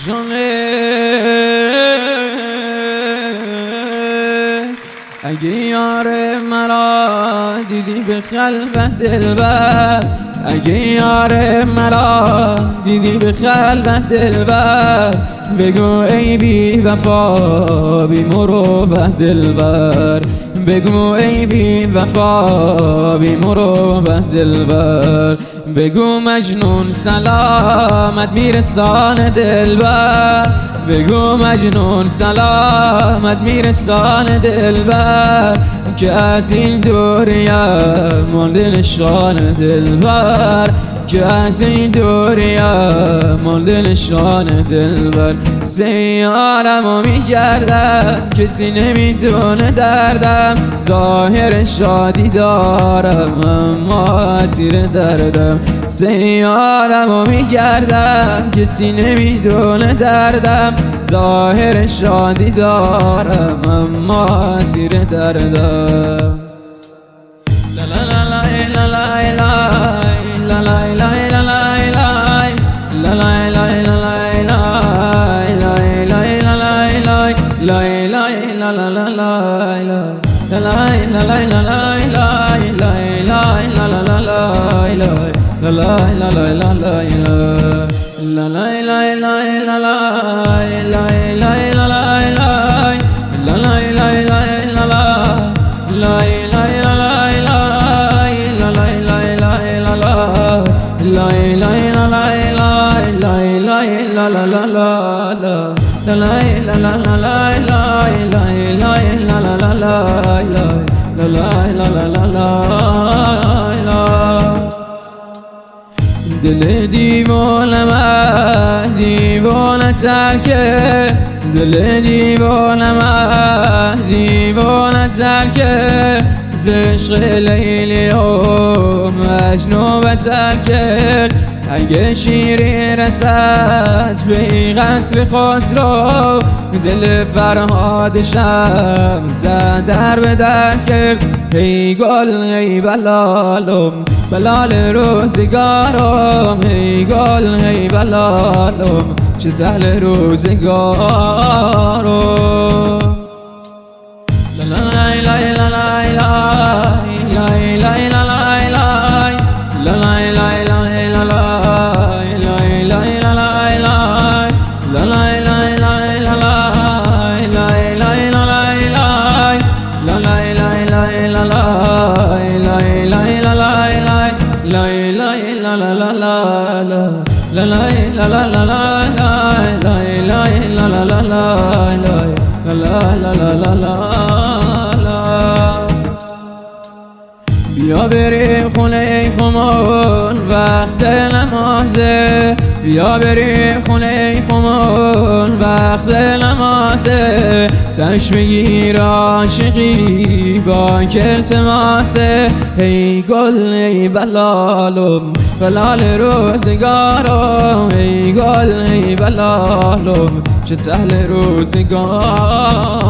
اگه یار مرا دیدی به خلوت دلبر، اگه یار مرا دیدی به خلوت دلبر، بگو ای بی وفا بی مروت دلبر، بگو ای بی وفا بی مروت دلبر، بگو مجنون سلامت میرسان دلبر، بگو مجنون سلامت میرسان دلبر، که از این دوریم مانده نشان دلبر، که از این دوریم مانده نشان دلبر. سیارمو میگردم کسی نمیدونه دردم، ظاهر شادی دارم اما اسیر دردم. سیارمو میگردم کسی نمیدونه دردم، ظاهر شادی دارم اما اسیر دردم. لا لا لا لا لا لا لا لا دل دیوانه من دیوانه ترکه، دل دیوانه من دیوانه ترکه، ز عشق لیلی و مجنون بتر کرد. اگه شیری رسد به قصر خسرو، دل فرهادشم زد در به در کرد. ای گل ای بلالم بلال روزگارم، ای گل ای بلالم چه تهل روزگارم. لا لا لا لا لا لا لا بیا بریم خونه خمون وقت نمازه، بیا بریم خونه خمون وقت نمازه، تنش بگیر عاشقی با که التماسه. ای گل ای بلالم بلال روزگارم، ای گل ای بلالم چه تهل روزگارم.